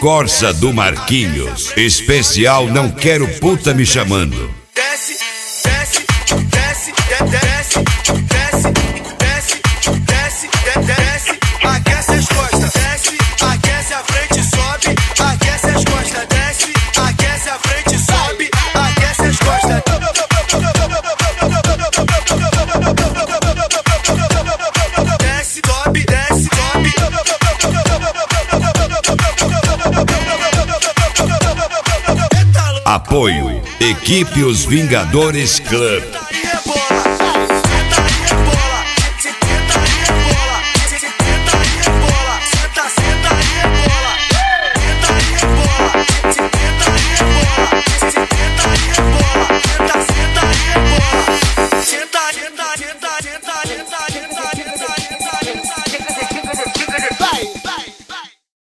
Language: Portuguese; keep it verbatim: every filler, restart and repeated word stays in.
Corsa do Marquinhos. Especial Não Quero Puta Me Chamando. Desce, desce, desce, desce, desce, desce, desce, desce, aquece as costas, desce, aquece a frente, sobe, aquece as costas, desce, aquece a frente, sobe, aquece as costas. Desce, sobe, desce, sobe. Apoio Equipe Os Vingadores Club.